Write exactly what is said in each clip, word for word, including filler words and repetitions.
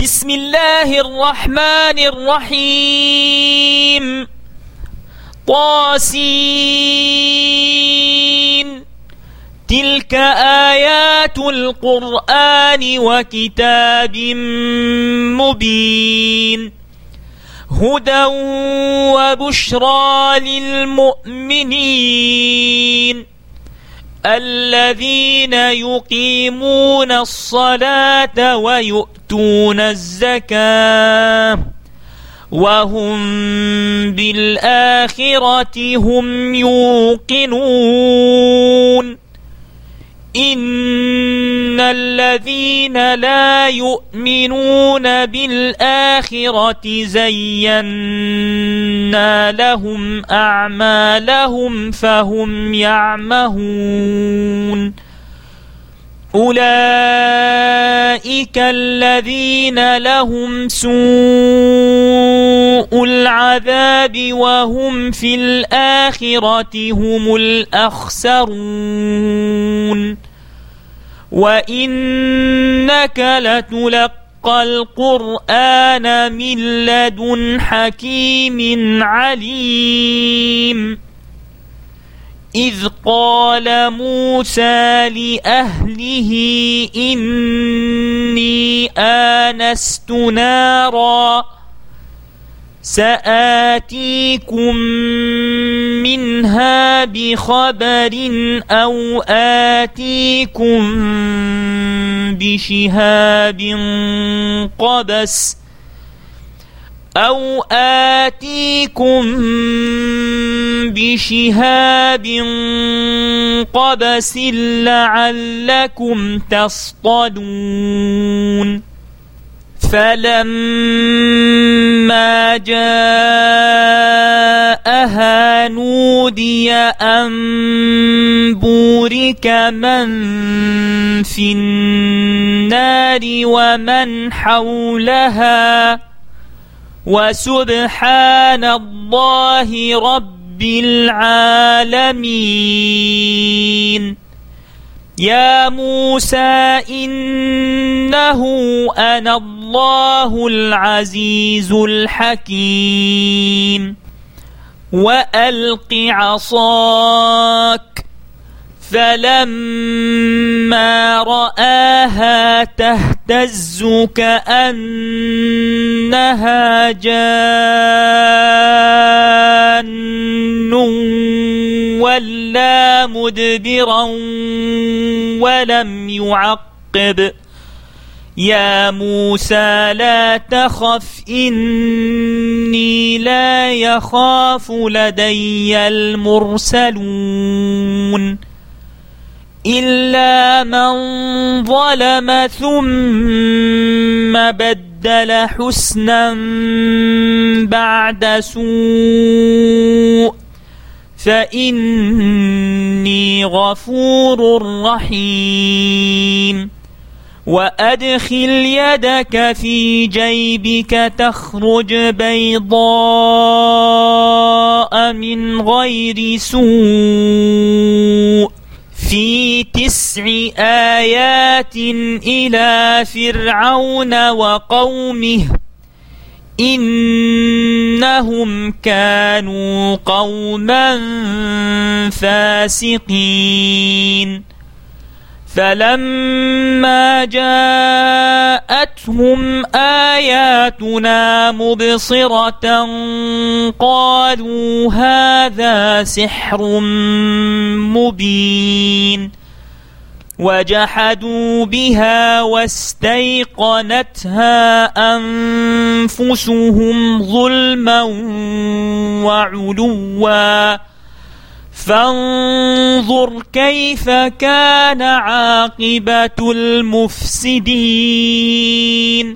بسم الله الرحمن الرحيم. طاسين. تلك آيات القرآن وكتاب مبين، هدى وبشرى للمؤمنين الذين يقيمون الصلاة ويؤتون الزكاة وهم بالآخرة هم يوقنون. إن الذين لا يؤمنون بالآخرة زينا لهم أعمالهم فهم يعمهون. أولئك الذين لهم سوء العذاب وهم في الآخرة هم الأخسرون. وإنك لتلقى القرآن من لدن حكيم عليم. إذ قال موسى لأهله إني آنست نارا سآتيكم منها بخبر أو آتيكم بشهاب قبس أو آتيكم بشهاب قبس لعلكم تصطلون. فلما جاءها نودي أن بورك من في النار ومن حولها وسبحان الله رب العالمين. يا موسى إنه أنا الله العزيز الحكيم. وألق عصاك فلما رآها تهتز كأنها جان ولا مدبرا ولم يعقب. يا موسى لا تخف إني لا يخاف لدي المرسلون. إلا من ظلم ثم بدل حسنا بعد سوء فإني غفور رحيم. وأدخل يدك في جيبك تخرج بيضاء من غير سوء في تسع آيات إلى فرعون وقومه إنهم كانوا قوما فاسقين. فلما جاءتهم آياتنا مبصرة قالوا هذا سحر مبين. وجحدوا بها واستيقنتها أنفسهم ظلما وعلوا فانظر كيف كان عاقبة المفسدين.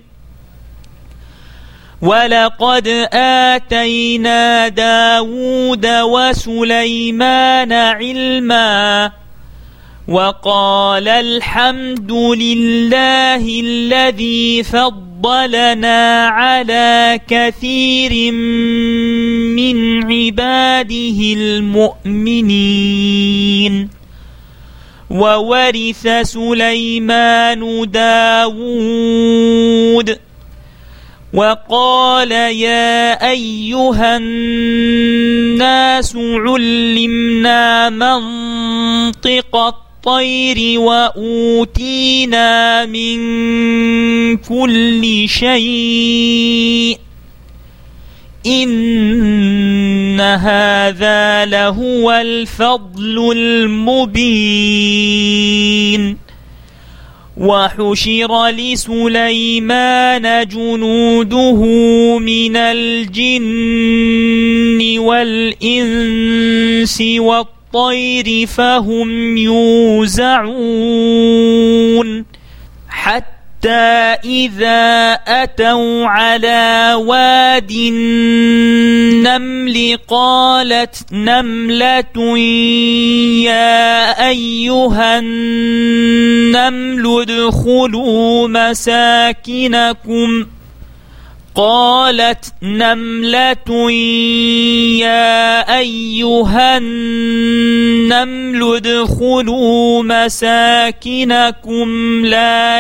ولقد آتينا داود وسليمان علما وقال الحمد لله الذي فضلنا على كثير من عباده المؤمنين. وورث سليمان داود وقال يا أيها الناس علمنا منطق الطير وأوتينا من كل شيء إن هذا لهو الفضل المبين وحشر لسليمان جنوده من الجن والإنس والطير فهم يوزعون حتى إذا أتوا على واد النمل قالت نملة يا أيها النمل ادخلوا مساكنكم قالت نملة يا أيها النمل ادخلوا مساكنكم لا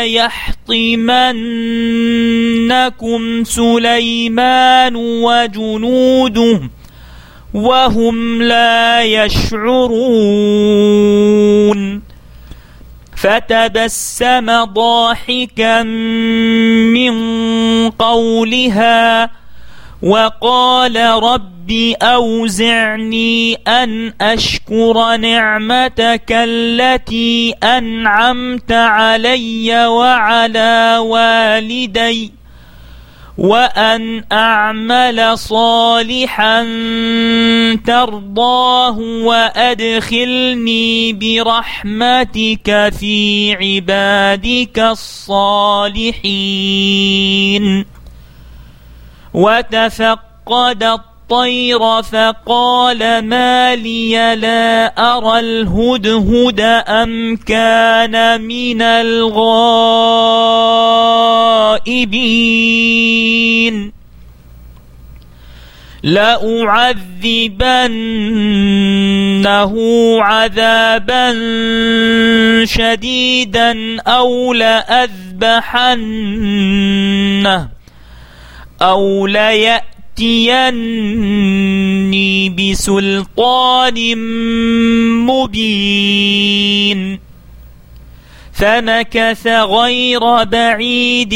يحطمنكم سليمان وجنوده وهم لا يشعرون فتبسم ضاحكا من قولها وقال رب أوزعني أن أشكر نعمتك التي أنعمت علي وعلى والدي وأن أعمل صالحا ترضاه وأدخلني برحمتك في عبادك الصالحين وتفقد الطير فقال ما لي لا أرى الهدهد أم كان من الغائبين لأعذبنه عذابا شديدا أو لأذبحنه أو ليأتيني بسلطان مبين فمكث غير بعيد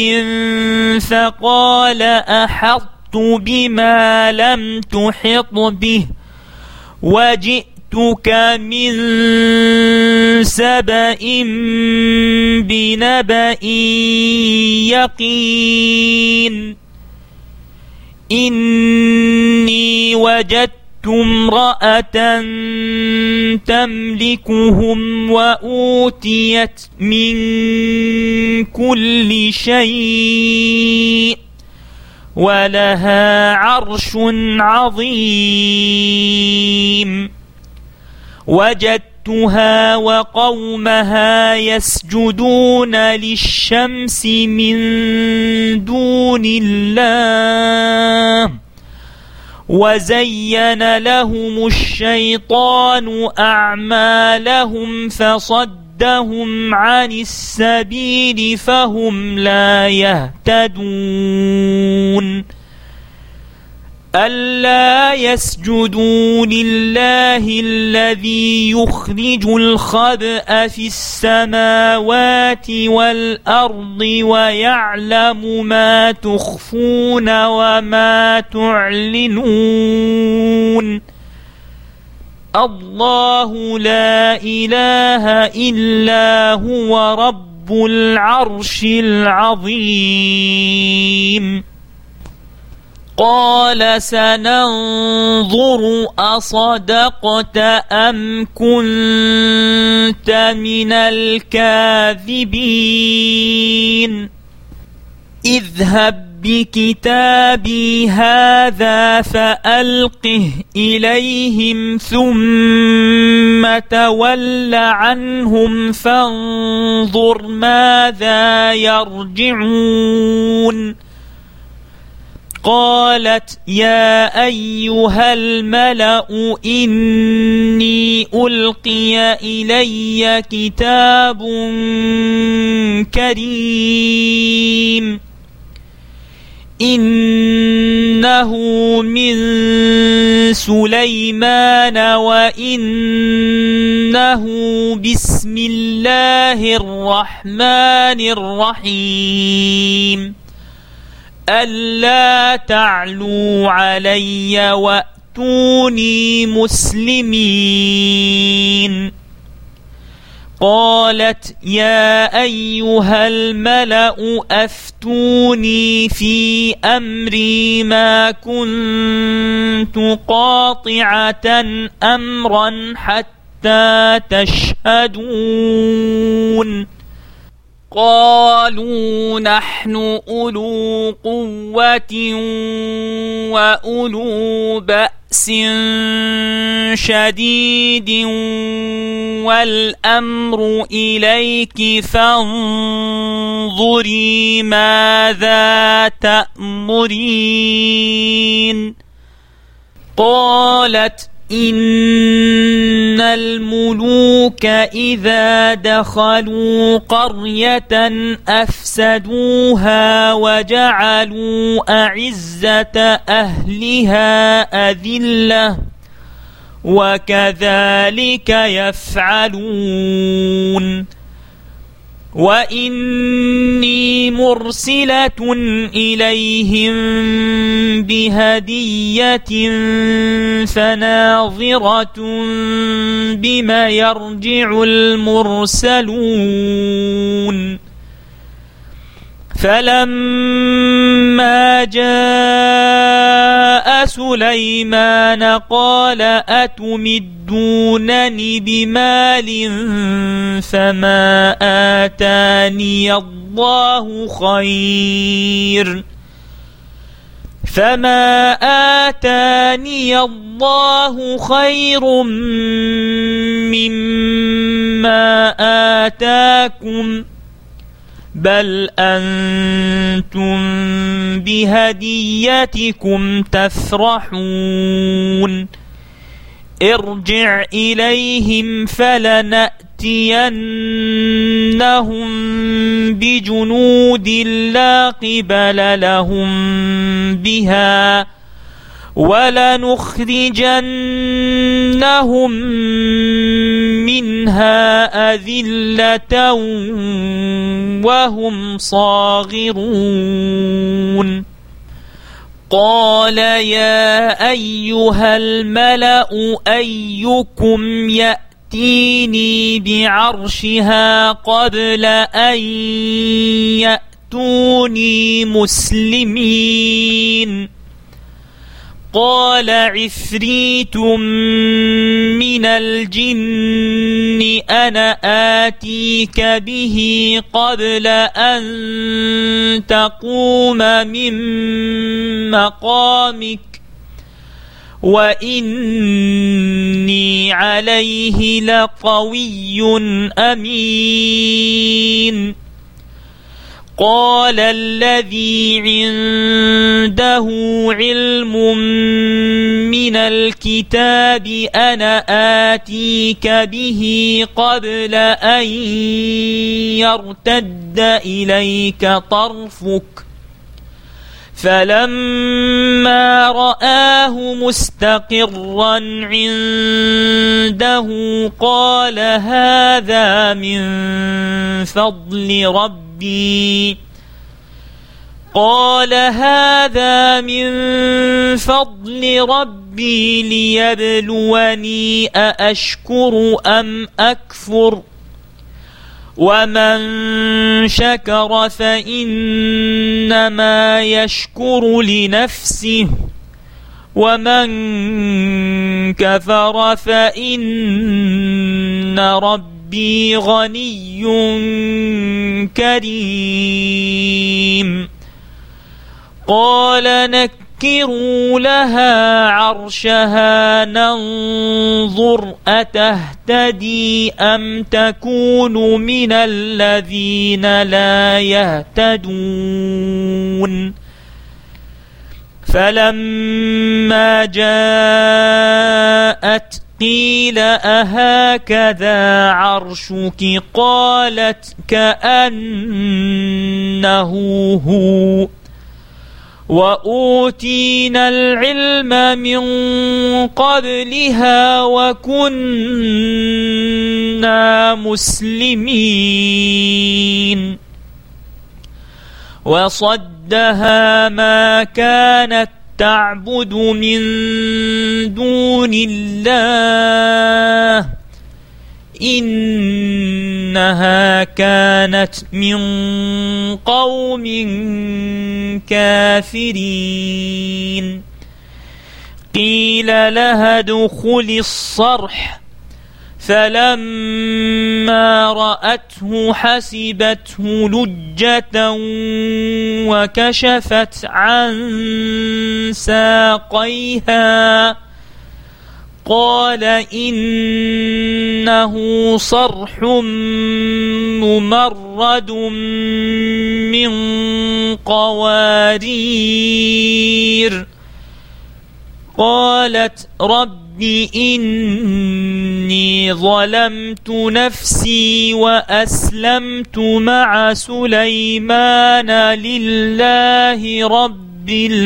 فقال أحطت بما لم تحط به وجئتك من سبأ بنبأ يقين إني وجدت امرأة تملكهم وأوتيت من كل شيء ولها عرش عظيم وجدتها وقومها يسجدون للشمس من دون الله وزين لهم الشيطان أعمالهم فصدهم عن السبيل فهم لا يهتدون ألا يسجدوا لله الذي يخرج الخبأ في السماوات والأرض ويعلم ما تخفون وما تعلنون الله لا إله إلا هو رب العرش العظيم قال سننظر أصدقت أم كنت من الكاذبين اذهب بكتابي هذا فألقه إليهم ثم تول عنهم فانظر ماذا يرجعون قالت يا أيها الملأ إني ألقي إلي كتاب كريم إنه من سليمان وإنه بسم الله الرحمن الرحيم ألا تعلوا علي وأتوني مسلمين. قالت يا أيها الملأ أفتوني في أمري ما كنت قاطعة أمرا حتى تشهدون. قالوا نحن أولو قوة وأولو بأس شديد والأمر إليك فانظري ماذا تأمرين. قالت إن الملوك إذا دخلوا قرية أفسدوها وجعلوا أعزة أهلها أذلة وكذلك يفعلون. وإني مرسلة إليهم بهدية فناظرة بما يرجع المرسلون. فلما جاء سليمان قال أتمدونني بمال فما آتاني الله خير فما آتاني الله خير مما آتاكم بل أنتم بهديتكم تفرحون. ارجع إليهم فلنأتينهم بجنود لا قبل لهم بها ولنخرجنهم منها أذلة وهم صاغرون. قال يا أيها الملأ أيكم يأتيني بعرشها قبل أن يأتوني مسلمين. قال عفريت من الجن أنا آتيك به قبل أن تقوم من مقامك وإني عليه لقوي أمين. قال الذي عنده علم من الكتاب أنا آتيك به قبل أن يرتد إليك طرفك فلما رآه مستقرا عنده قال هذا من فضل ربي قال هذا من فضل ربي ليبلوني أأشكر أم أكفر ومن شكر فإنما يشكر لنفسه ومن كفر فإن ربي غني كريم. قال نكروا لها عرشها ننظر أتهتدي أم تكون من الذين لا يهتدون. فلما جاءت قيل أهكذا عرشك قالت كأنه هو وأوتينا العلم من قبلها وكنا مسلمين وصدها ما كانت تعبد من دون الله إنها كانت من قوم كافرين قيل لها ادخل الصرح فلما رأته حسبته لجة وكشفت عن ساقيها قال إنه صرح ممرد من قوارير قالت رب إني ظلمت نفسي وأسلمت مع سليمان لله رب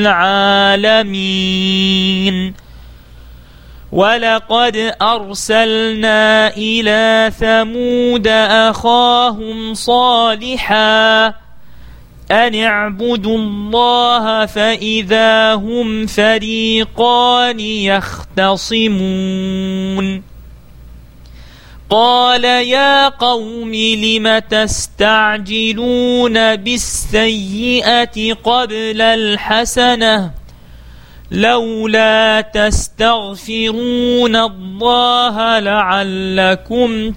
العالمين ولقد أرسلنا إلى ثمود أخاهم صالحا أن اعبدوا الله فإذا هم فريقان يختصمون قال يا قوم لم تستعجلون بالسيئة قبل الحسنة لولا تستغفرون الله لعلكم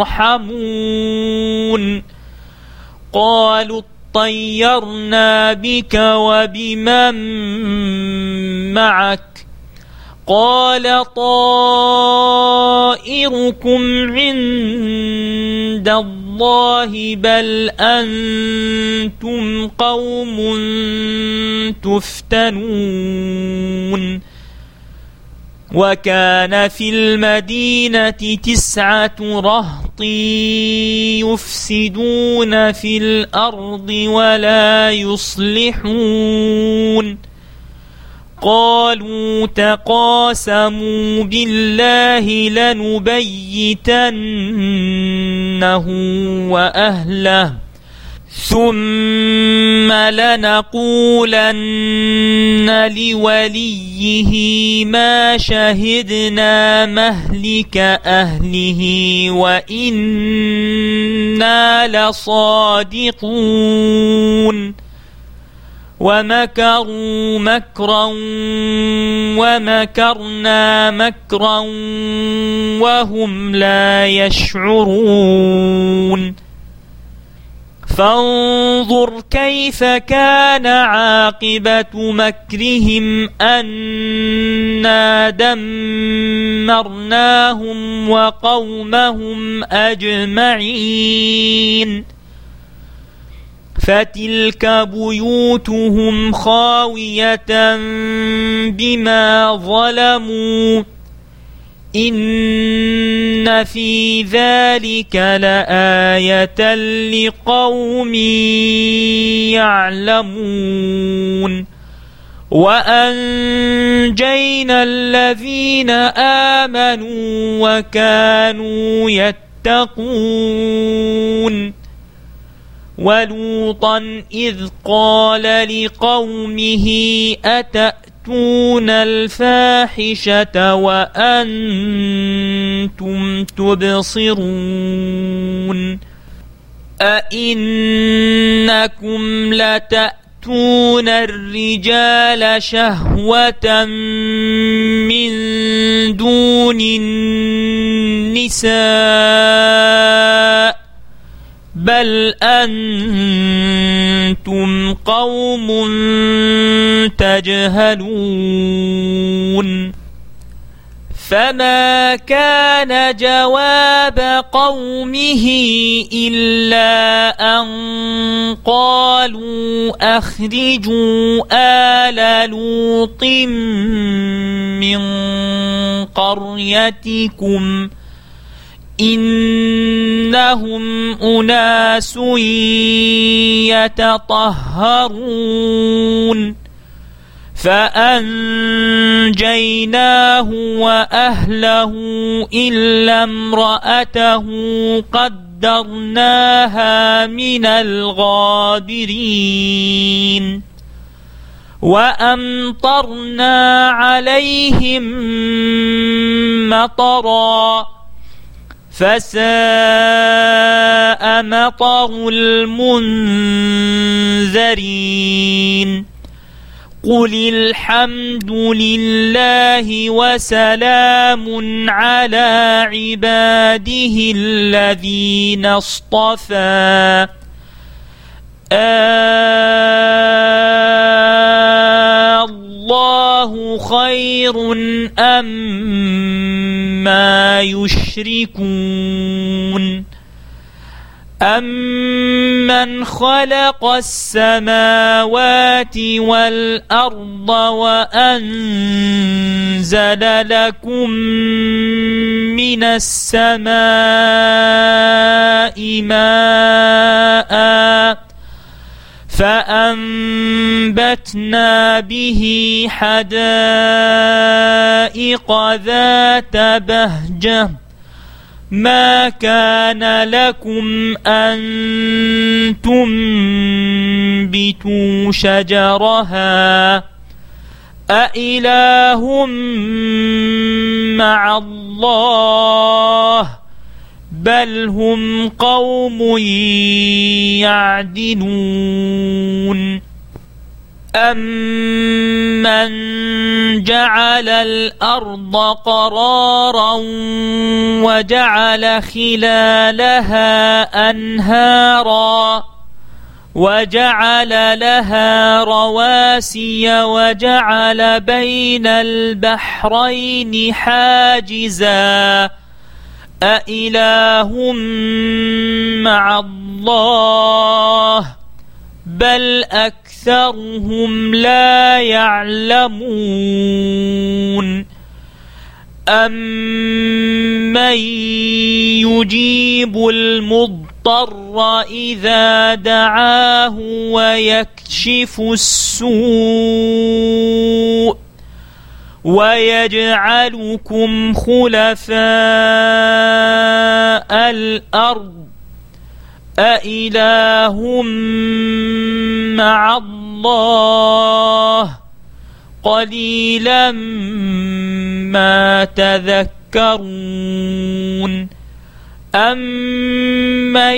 ترحمون قالوا طيرنا بك وبمن معك قال طائركم عند الله بل أنتم قوم تفتنون وكان في المدينة تسعة رهط يفسدون في الأرض ولا يصلحون قالوا تقاسموا بالله لنبيتنه وأهله ثم لنقولن لوليه ما شهدنا مهلك أهله وإنا لصادقون ومكروا مكرا ومكرنا مكرا وهم لا يشعرون فانظر كيف كان عاقبة مكرهم أنا دمرناهم وقومهم أجمعين فتلك بيوتهم خاوية بما ظلموا إن في ذلك لآية لقوم يعلمون وأنجينا الذين آمنوا وكانوا يتقون ولوطا إذ قال لقومه أتأتون الفاحشة وأنتم تبصرون أئنكم لتأتون الرجال شهوة من دون النساء بل أنتم قوم تجهلون فما كان جواب قومه إلا أن قالوا أخرجوا آل لوط من قريتكم إنهم أناس يتطهرون فأنجيناه وأهله إلا امرأته قدرناها من الغابرين وأمطرنا عليهم مطرا فساء مطر المنذرين قل الحمد لله وسلام على عباده الذين اصطفى الله خير أما يشركون أمن خلق السماوات والأرض وأنزل لكم من السماء ماء فأنبتنا به حدائق ذات بهجة ما كان لكم أن تنبتوا شجرها أإله مع الله بل هم قوم يعدلون أمن جعل الأرض قرارا وجعل خلالها أنهارا وجعل لها رواسي وجعل بين البحرين حاجزا أإله مع الله بل أكثرهم لا يعلمون أمن يجيب المضطر إذا دعاه ويكشف السوء ويجعلكم خلفاء الأرض أإله مع الله قليلا ما تذكرون أمن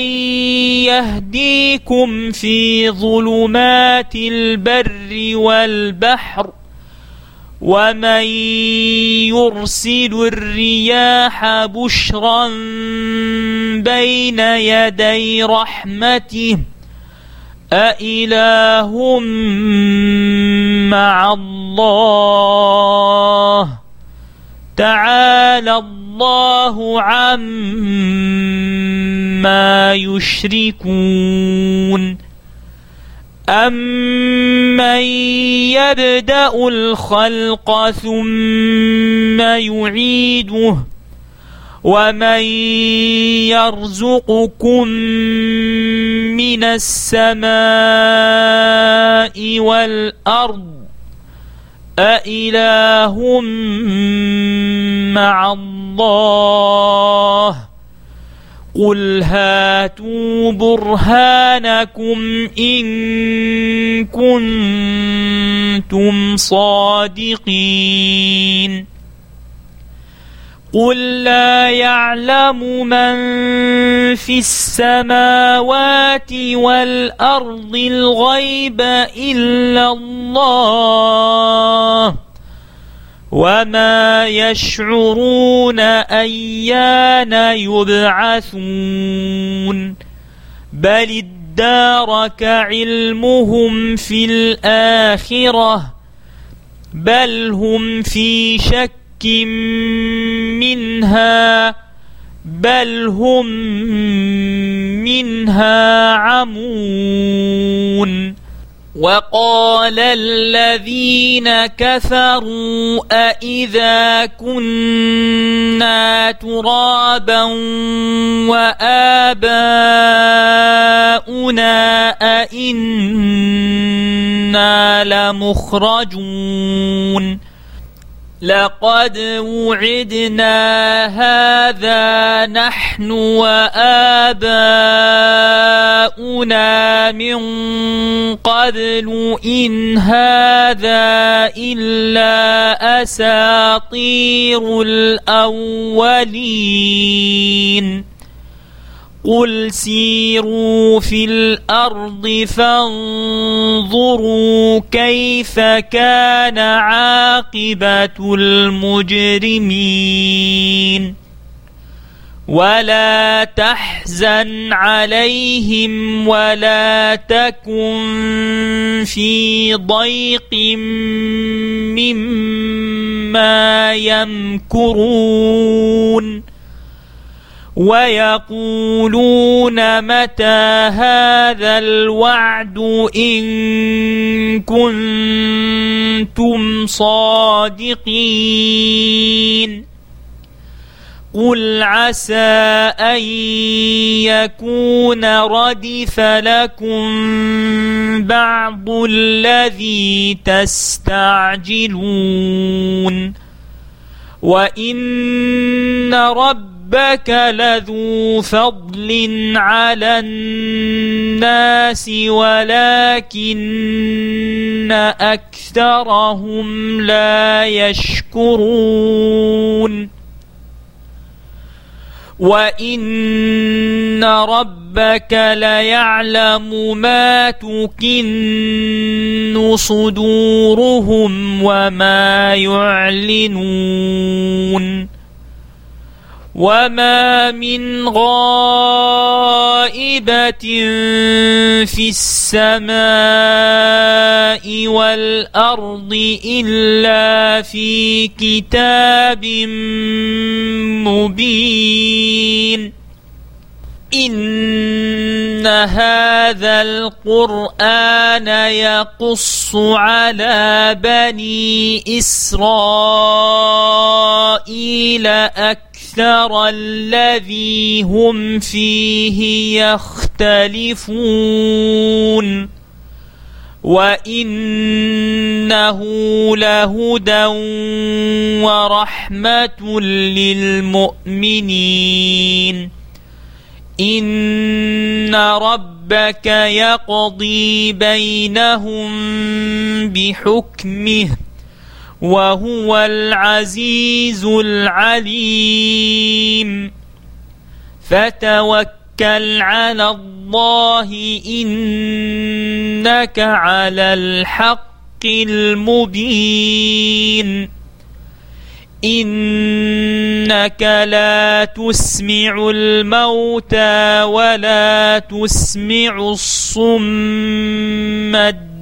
يهديكم في ظلمات البر والبحر ومن يرسل الرياح بشرا بين يدي رحمته أإله مع الله تعالى الله عما يشركون أمن يبدأ الخلق ثم يعيده ومن يرزقكم من السماء والأرض أإله مع الله قل هاتوا برهانكم إن كنتم صادقين قل لا يعلم من في السماوات والأرض الغيب إلا الله وما يشعرون أيان يبعثون بل ادارك علمهم في الآخرة بل هم في شك منها بل هم منها عمون وقال الذين كفروا أإذا كنا ترابا وآباؤنا أإنا لمخرجون لقد وعدنا هذا نحن وآباؤنا من قبل إن هذا إلا أساطير الأولين قل سيروا في الأرض فانظروا كيف كان عاقبة المجرمين ولا تحزن عليهم ولا تكن في ضيق مما يمكرون ويقولون متى هذا الوعد إن كنتم صادقين قل عسى أن يكون ردف لكم بعض الذي تستعجلون وإن ربكم ربك لذو فضل على الناس ولكن أكثرهم لا يشكرون وإن ربك ليعلم ما تكن صدورهم وما يعلنون وما من غائبة في السماء والأرض إلا في كتاب مبين إن هذا القرآن يقص على بني إسرائيل أكثر أكثر الذي هم فيه يختلفون وإنه لهدى ورحمة للمؤمنين إن ربك يقضي بينهم بحكمه وهو العزيز العليم فتوكل على الله إنك على الحق المبين إنك لا تسمع الموتى ولا تسمع الصم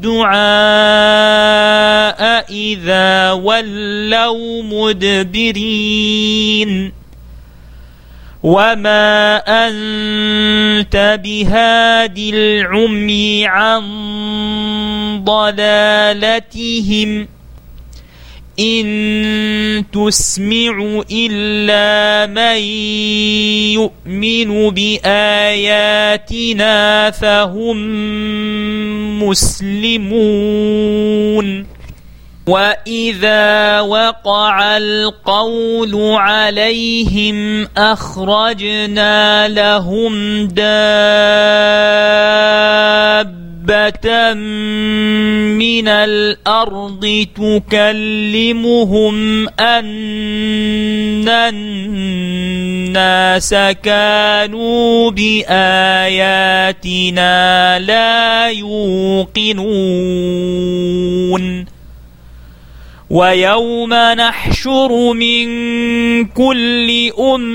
الدعاء إذا ولوا مدبرين وما أنت بهادي العمي عن ضلالتهم إن تسمع إلا من يؤمن بآياتنا فهم مسلمون وإذا وقع القول عليهم أخرجنا لهم دابة من الأرض تكلمهم أن الناس كانوا بآياتنا لا يوقنون ويوم نحشر من كل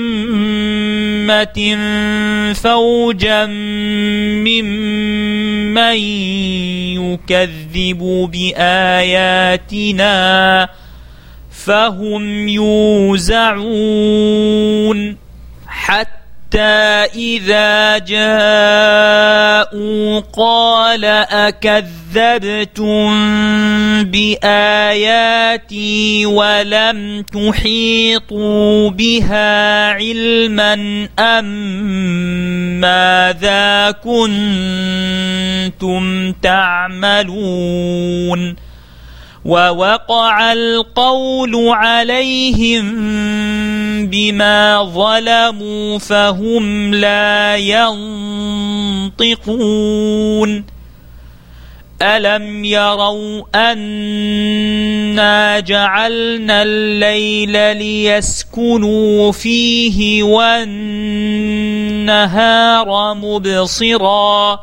أمة فوجا ممن يكذب بآياتنا فهم يوزعون حتى إذا جاءوا قال أكذبتم بآياتي ولم تحيطوا بها علما أم ماذا كنتم تعملون ووقع القول عليهم بما ظلموا فهم لا ينطقون ألم يروا أنا جعلنا الليل ليسكنوا فيه والنهار مبصرا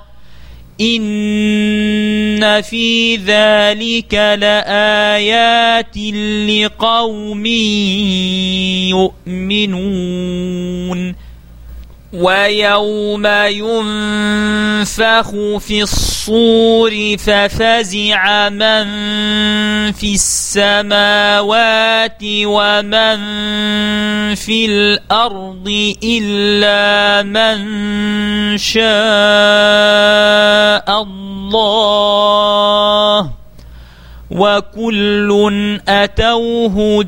إن في ذلك لآيات لقوم يؤمنون ويوم ينفخ في الصور ففزع من في السماوات ومن في الأرض إلا من شاء الله وكل أتوه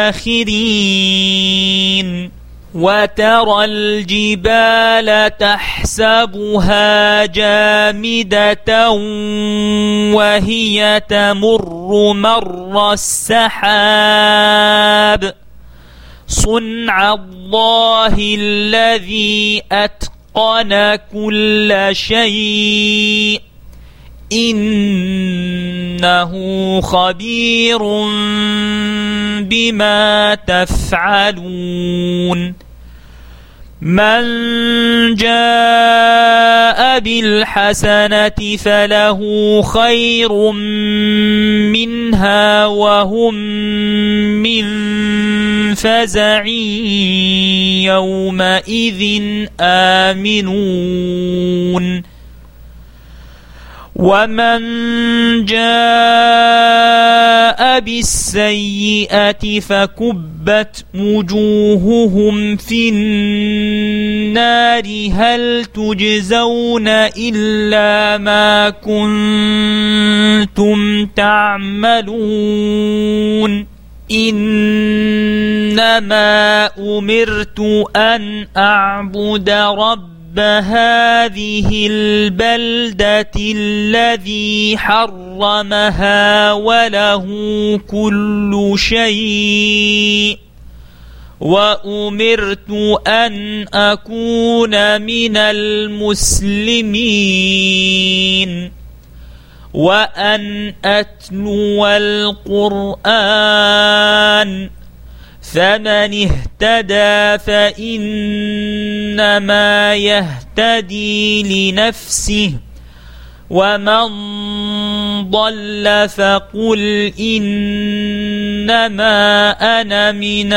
داخرين وترى الجبال تحسبها جامدة وهي تمر مر السحاب صنع الله الذي أتقن كل شيء إنه خبير بما تفعلون من جاء بالحسنة فله خير منها وهم من فزع يومئذ آمنون ومن جاء بالسيئة فكبت وجوههم في النار هل تجزون إلا ما كنتم تعملون إنما أمرت أن أعبد ربي هذه البلدة الذي حرمها وله كل شيء وأمرت أن أكون من المسلمين وأن أتلو القرآن فمن اهتدى فإنما يهتدي لنفسه ومن ضل فقل إنما أنا من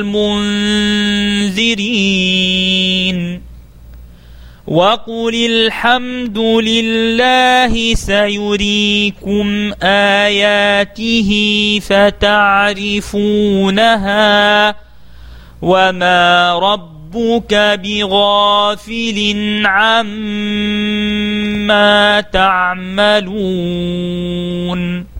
المنذرين وقل الحمد لله سيريكم آياته فتعرفونها وما ربك بغافل عما تعملون